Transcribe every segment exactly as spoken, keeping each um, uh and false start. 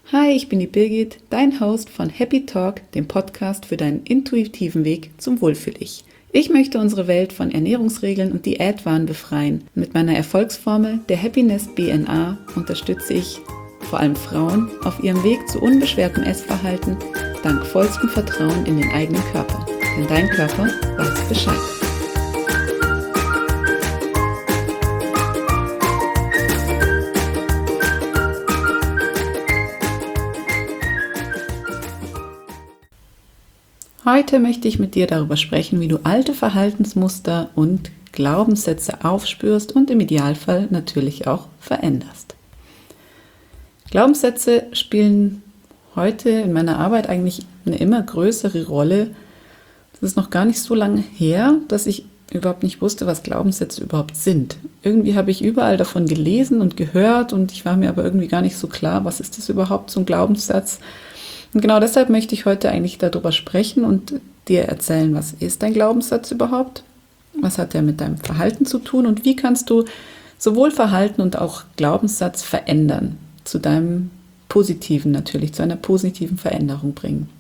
Hi, ich bin die Birgit, dein Host von Happy Talk, dem Podcast für deinen intuitiven Weg zum Wohlfühl-Ich. Ich möchte unsere Welt von Ernährungsregeln und Diätwahn befreien. Mit meiner Erfolgsformel, der Happiness B N A, unterstütze ich vor allem Frauen auf ihrem Weg zu unbeschwertem Essverhalten, dank vollstem Vertrauen in den eigenen Körper. Denn dein Körper weiß Bescheid. Heute möchte ich mit dir darüber sprechen, wie du alte Verhaltensmuster und Glaubenssätze aufspürst und im Idealfall natürlich auch veränderst. Glaubenssätze spielen heute in meiner Arbeit eigentlich eine immer größere Rolle. Es ist noch gar nicht so lange her, dass ich überhaupt nicht wusste, was Glaubenssätze überhaupt sind. Irgendwie habe ich überall davon gelesen und gehört und ich war mir aber irgendwie gar nicht so klar, was ist das überhaupt, so ein Glaubenssatz. Und genau deshalb möchte ich heute eigentlich darüber sprechen und dir erzählen, was ist ein Glaubenssatz überhaupt? Was hat er mit deinem Verhalten zu tun und wie kannst du sowohl Verhalten und auch Glaubenssatz verändern, zu deinem Positiven natürlich, zu einer positiven Veränderung bringen.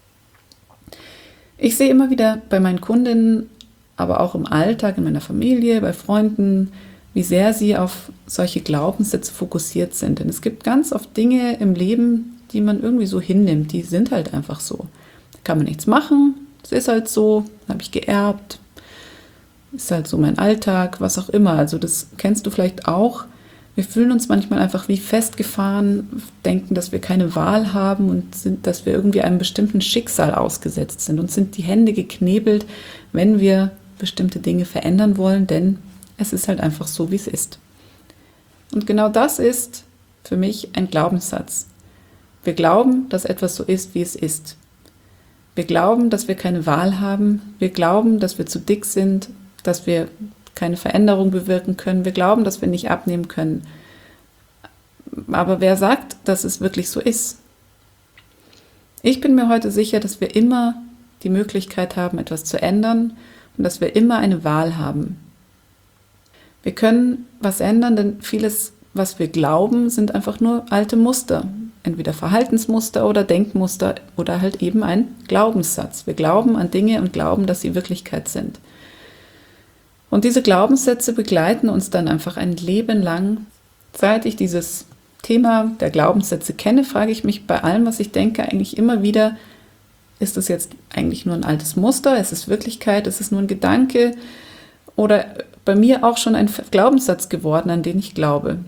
Ich sehe immer wieder bei meinen Kundinnen, aber auch im Alltag, in meiner Familie, bei Freunden, wie sehr sie auf solche Glaubenssätze fokussiert sind. Denn es gibt ganz oft Dinge im Leben, die man irgendwie so hinnimmt, die sind halt einfach so. Da kann man nichts machen, es ist halt so, habe ich geerbt, ist halt so mein Alltag, was auch immer. Also das kennst du vielleicht auch. Wir fühlen uns manchmal einfach wie festgefahren, denken, dass wir keine Wahl haben und sind, dass wir irgendwie einem bestimmten Schicksal ausgesetzt sind und sind die Hände geknebelt, wenn wir bestimmte Dinge verändern wollen, denn es ist halt einfach so, wie es ist. Und genau das ist für mich ein Glaubenssatz. Wir glauben, dass etwas so ist, wie es ist. Wir glauben, dass wir keine Wahl haben. Wir glauben, dass wir zu dick sind, dass wir keine Veränderung bewirken können. Wir glauben, dass wir nicht abnehmen können. Aber wer sagt, dass es wirklich so ist? Ich bin mir heute sicher, dass wir immer die Möglichkeit haben, etwas zu ändern und dass wir immer eine Wahl haben. Wir können was ändern, denn vieles, was wir glauben, sind einfach nur alte Muster. Entweder Verhaltensmuster oder Denkmuster oder halt eben ein Glaubenssatz. Wir glauben an Dinge und glauben, dass sie Wirklichkeit sind. Und diese Glaubenssätze begleiten uns dann einfach ein Leben lang. Seit ich dieses Thema der Glaubenssätze kenne, frage ich mich bei allem, was ich denke, eigentlich immer wieder, ist das jetzt eigentlich nur ein altes Muster? Ist es Wirklichkeit? Ist es nur ein Gedanke? Oder bei mir auch schon ein Glaubenssatz geworden, an den ich glaube?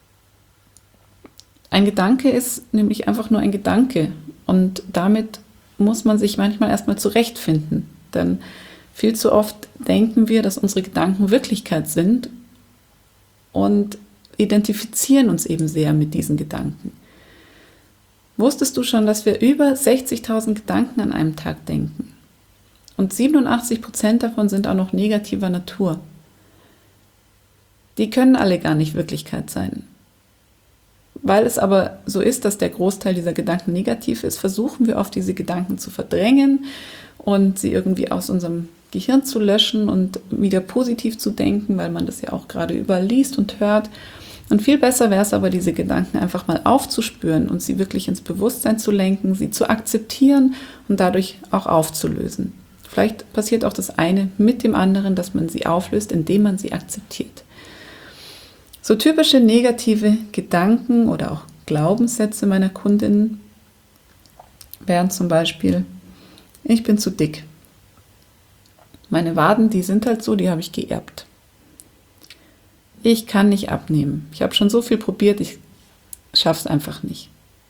Ein Gedanke ist nämlich einfach nur ein Gedanke und damit muss man sich manchmal erstmal zurechtfinden, denn viel zu oft denken wir, dass unsere Gedanken Wirklichkeit sind und identifizieren uns eben sehr mit diesen Gedanken. Wusstest du schon, dass wir über sechzigtausend Gedanken an einem Tag denken? Und siebenundachtzig Prozent davon sind auch noch negativer Natur. Die können alle gar nicht Wirklichkeit sein. Weil es aber so ist, dass der Großteil dieser Gedanken negativ ist, versuchen wir oft, diese Gedanken zu verdrängen und sie irgendwie aus unserem Gehirn zu löschen und wieder positiv zu denken, weil man das ja auch gerade überall liest und hört. Und viel besser wäre es aber, diese Gedanken einfach mal aufzuspüren und sie wirklich ins Bewusstsein zu lenken, sie zu akzeptieren und dadurch auch aufzulösen. Vielleicht passiert auch das eine mit dem anderen, dass man sie auflöst, indem man sie akzeptiert. So typische negative Gedanken oder auch Glaubenssätze meiner Kundinnen wären zum Beispiel, ich bin zu dick. Meine Waden, die sind halt so, die habe ich geerbt. Ich kann nicht abnehmen. Ich habe schon so viel probiert, ich schaffe es einfach nicht.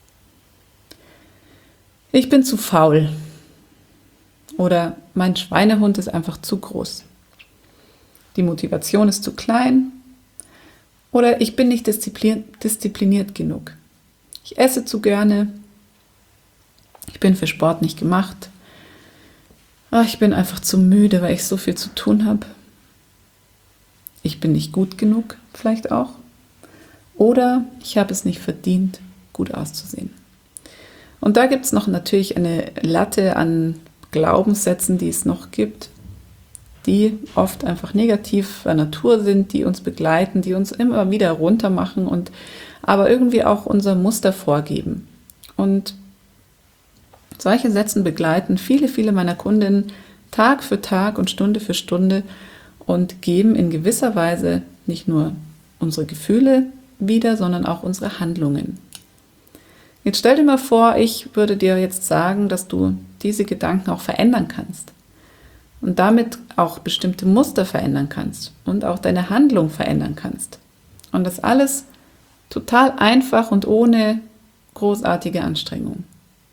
Ich bin zu faul. Oder mein Schweinehund ist einfach zu groß. Die Motivation ist zu klein. Oder ich bin nicht diszipliniert, diszipliniert genug. Ich esse zu gerne. Ich bin für Sport nicht gemacht. Ach, ich bin einfach zu müde, weil ich so viel zu tun habe. Ich bin nicht gut genug, vielleicht auch. Oder ich habe es nicht verdient, gut auszusehen. Und da gibt es noch natürlich eine Latte an Glaubenssätzen, die es noch gibt, die oft einfach negativer Natur sind, die uns begleiten, die uns immer wieder runtermachen und aber irgendwie auch unser Muster vorgeben. Und solche Sätze begleiten viele, viele meiner Kundinnen Tag für Tag und Stunde für Stunde und geben in gewisser Weise nicht nur unsere Gefühle wieder, sondern auch unsere Handlungen. Jetzt stell dir mal vor, ich würde dir jetzt sagen, dass du diese Gedanken auch verändern kannst und damit auch bestimmte Muster verändern kannst und auch deine Handlung verändern kannst. Und das alles total einfach und ohne großartige Anstrengung.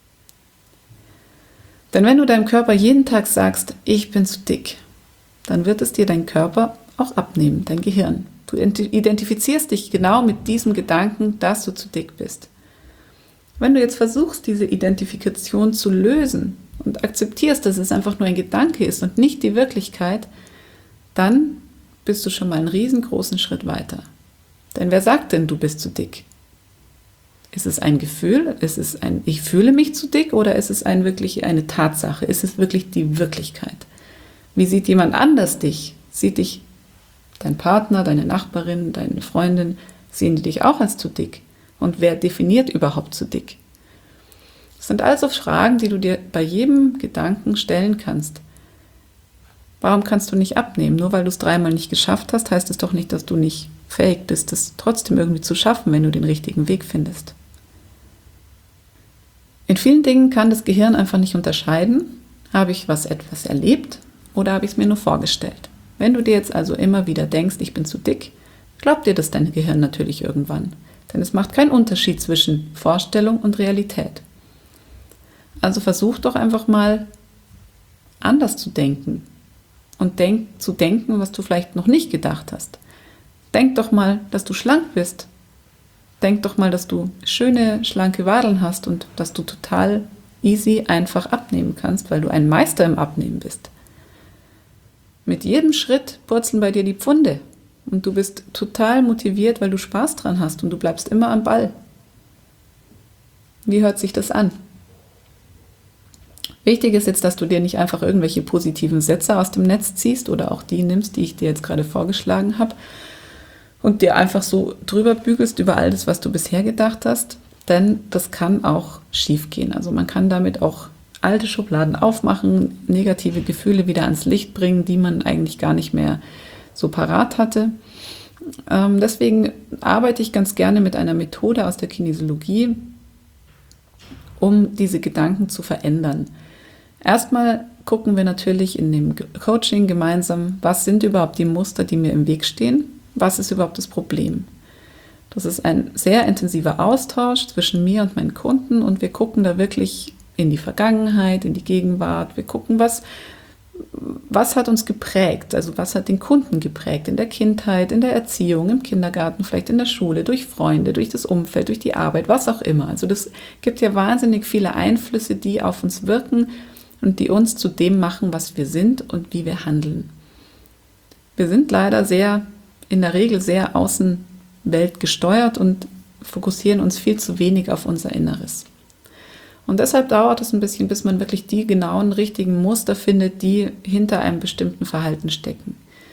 Denn wenn du deinem Körper jeden Tag sagst, ich bin zu dick, dann wird es dir dein Körper auch abnehmen, dein Gehirn. Du identifizierst dich genau mit diesem Gedanken, dass du zu dick bist. Wenn du jetzt versuchst, diese Identifikation zu lösen und akzeptierst, dass es einfach nur ein Gedanke ist und nicht die Wirklichkeit, dann bist du schon mal einen riesengroßen Schritt weiter. Denn wer sagt denn, du bist zu dick? Ist es ein Gefühl? Ist es ein, ich fühle mich zu dick, oder ist es ein, wirklich eine Tatsache? Ist es wirklich die Wirklichkeit? Wie sieht jemand anders dich? Sieht dich dein Partner, deine Nachbarin, deine Freundin, sehen die dich auch als zu dick? Und wer definiert überhaupt zu dick? Das sind also Fragen, die du dir bei jedem Gedanken stellen kannst. Warum kannst du nicht abnehmen? Nur weil du es dreimal nicht geschafft hast, heißt es doch nicht, dass du nicht fähig bist, es trotzdem irgendwie zu schaffen, wenn du den richtigen Weg findest. In vielen Dingen kann das Gehirn einfach nicht unterscheiden, habe ich was etwas erlebt oder habe ich es mir nur vorgestellt. Wenn du dir jetzt also immer wieder denkst, ich bin zu dick, glaubt dir das dein Gehirn natürlich irgendwann. Denn es macht keinen Unterschied zwischen Vorstellung und Realität. Also versuch doch einfach mal anders zu denken und denk, zu denken, was du vielleicht noch nicht gedacht hast. Denk doch mal, dass du schlank bist. Denk doch mal, dass du schöne, schlanke Wadeln hast und dass du total easy einfach abnehmen kannst, weil du ein Meister im Abnehmen bist. Mit jedem Schritt purzeln bei dir die Pfunde und du bist total motiviert, weil du Spaß dran hast und du bleibst immer am Ball. Wie hört sich das an? Wichtig ist jetzt, dass du dir nicht einfach irgendwelche positiven Sätze aus dem Netz ziehst oder auch die nimmst, die ich dir jetzt gerade vorgeschlagen habe, und dir einfach so drüber bügelst über all das, was du bisher gedacht hast, denn das kann auch schief gehen. Also man kann damit auch alte Schubladen aufmachen, negative Gefühle wieder ans Licht bringen, die man eigentlich gar nicht mehr so parat hatte. Ähm, deswegen arbeite ich ganz gerne mit einer Methode aus der Kinesiologie, um diese Gedanken zu verändern. Erstmal gucken wir natürlich in dem Coaching gemeinsam, was sind überhaupt die Muster, die mir im Weg stehen. Was ist überhaupt das Problem? Das ist ein sehr intensiver Austausch zwischen mir und meinen Kunden und wir gucken da wirklich in die Vergangenheit, in die Gegenwart. Wir gucken, was, was hat uns geprägt, also was hat den Kunden geprägt in der Kindheit, in der Erziehung, im Kindergarten, vielleicht in der Schule, durch Freunde, durch das Umfeld, durch die Arbeit, was auch immer. Also das gibt ja wahnsinnig viele Einflüsse, die auf uns wirken und die uns zu dem machen, was wir sind und wie wir handeln. Wir sind leider sehr in der Regel sehr Außenwelt gesteuert und fokussieren uns viel zu wenig auf unser Inneres. Und deshalb dauert es ein bisschen, bis man wirklich die genauen, richtigen Muster findet, die hinter einem bestimmten Verhalten stecken.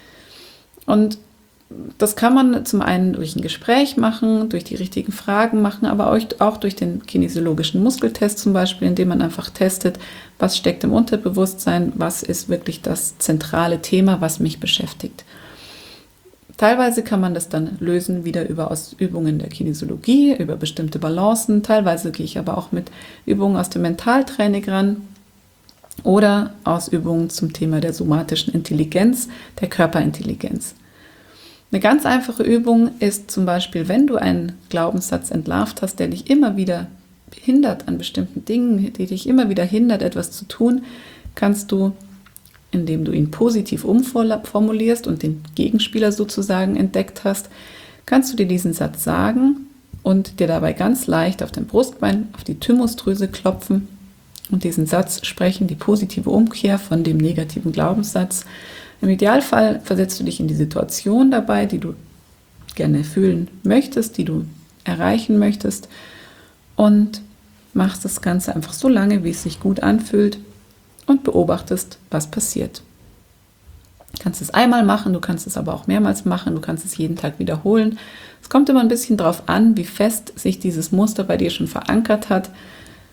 Und das kann man zum einen durch ein Gespräch machen, durch die richtigen Fragen machen, aber auch durch den kinesiologischen Muskeltest zum Beispiel, indem man einfach testet, was steckt im Unterbewusstsein, was ist wirklich das zentrale Thema, was mich beschäftigt. Teilweise kann man das dann lösen wieder über Übungen der Kinesiologie, über bestimmte Balancen. Teilweise gehe ich aber auch mit Übungen aus dem Mentaltraining ran oder aus Übungen zum Thema der somatischen Intelligenz, der Körperintelligenz. Eine ganz einfache Übung ist zum Beispiel, wenn du einen Glaubenssatz entlarvt hast, der dich immer wieder hindert an bestimmten Dingen, die dich immer wieder hindert, etwas zu tun, kannst du, indem du ihn positiv umformulierst und den Gegenspieler sozusagen entdeckt hast, kannst du dir diesen Satz sagen und dir dabei ganz leicht auf dein Brustbein, auf die Thymusdrüse klopfen und diesen Satz sprechen, die positive Umkehr von dem negativen Glaubenssatz. Im Idealfall versetzt du dich in die Situation dabei, die du gerne fühlen möchtest, die du erreichen möchtest und machst das Ganze einfach so lange, wie es sich gut anfühlt, und beobachtest, was passiert. Du kannst es einmal machen, du kannst es aber auch mehrmals machen, du kannst es jeden Tag wiederholen. Es kommt immer ein bisschen darauf an, wie fest sich dieses Muster bei dir schon verankert hat.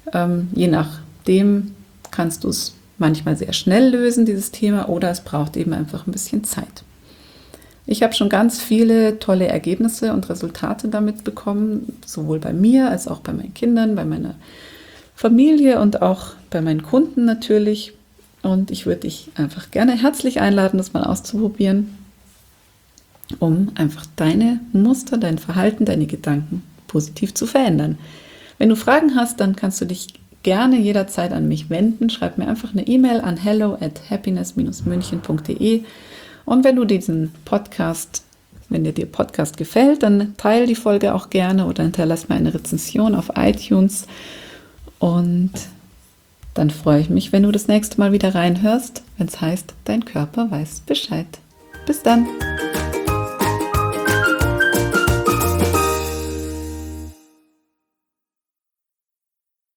Ähm, je nachdem kannst du es manchmal sehr schnell lösen, dieses Thema, oder es braucht eben einfach ein bisschen Zeit. Ich habe schon ganz viele tolle Ergebnisse und Resultate damit bekommen, sowohl bei mir als auch bei meinen Kindern, bei meiner Familie und auch bei meinen Kunden natürlich. Und ich würde dich einfach gerne herzlich einladen, das mal auszuprobieren, um einfach deine Muster, dein Verhalten, deine Gedanken positiv zu verändern. Wenn du Fragen hast, dann kannst du dich gerne jederzeit an mich wenden. Schreib mir einfach eine E-Mail an hello at happiness dash münchen punkt de. Und wenn du diesen Podcast, wenn dir der Podcast gefällt, dann teile die Folge auch gerne oder hinterlass mir eine Rezension auf iTunes. Und dann freue ich mich, wenn du das nächste Mal wieder reinhörst, wenn es heißt, dein Körper weiß Bescheid. Bis dann!